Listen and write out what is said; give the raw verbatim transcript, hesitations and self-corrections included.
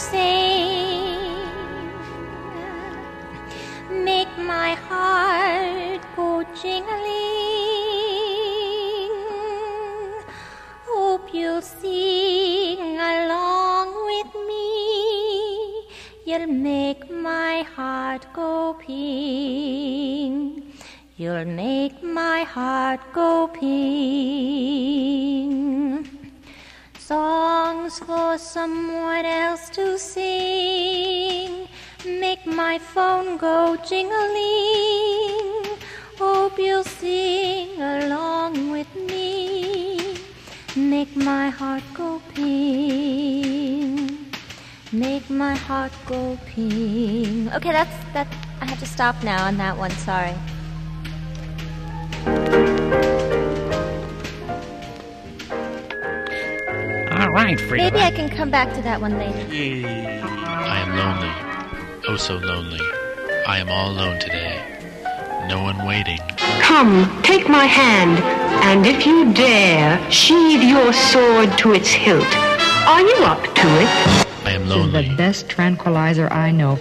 sing, make my heart go jingling. Hope you'll sing along with me. You'll make my heart go ping. You'll make my heart go ping. Songs for someone else to sing, make my phone go jingling. Hope you'll sing along with me. Make my heart go ping. Make my heart go ping. Okay, that's that. I have to stop now on that one. Sorry. All right, Frida. Maybe I can come back to that one later. I am lonely, oh so lonely. I am all alone today. No one waiting. Come, take my hand, and if you dare, sheathe your sword to its hilt. Are you up to it? I am This is lonely. the best tranquilizer I know.